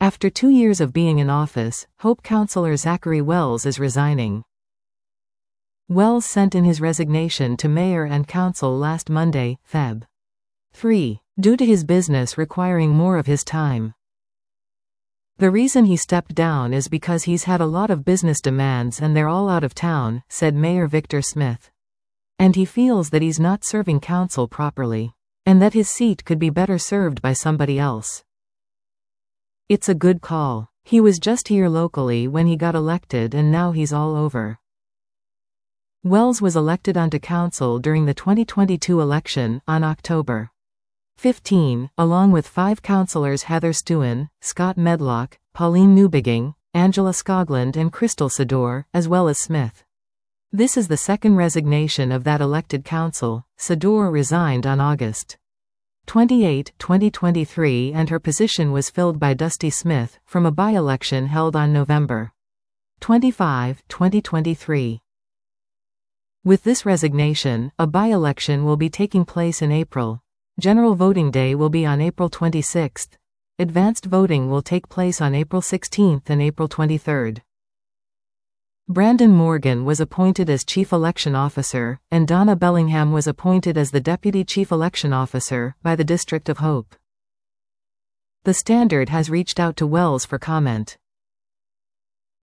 After 2 years of being in office, Hope councillor Zachary Wells is resigning. Wells sent in his resignation to mayor and council last Monday, Feb. 3, due to his business requiring more of his time. The reason he stepped down is because he's had a lot of business demands and they're all out of town, said Mayor Victor Smith. And he feels that he's not serving council properly, and that his seat could be better served by somebody else. It's a good call. He was just here locally when he got elected and now he's all over. Wells was elected onto council during the 2022 election on October 15, along with 5 councillors Heather Stewin, Scott Medlock, Pauline Newbigging, Angela Skoglund and Crystal Sador, as well as Smith. This is the second resignation of that elected council. Sador resigned on August 28, 2023 and her position was filled by Dusty Smith, from a by-election held on November 25, 2023. With this resignation, a by-election will be taking place in April. General voting day will be on April 26. Advanced voting will take place on April 16 and April 23. Brandon Morgan was appointed as Chief Election Officer, and Donna Bellingham was appointed as the Deputy Chief Election Officer by the District of Hope. The Standard has reached out to Wells for comment.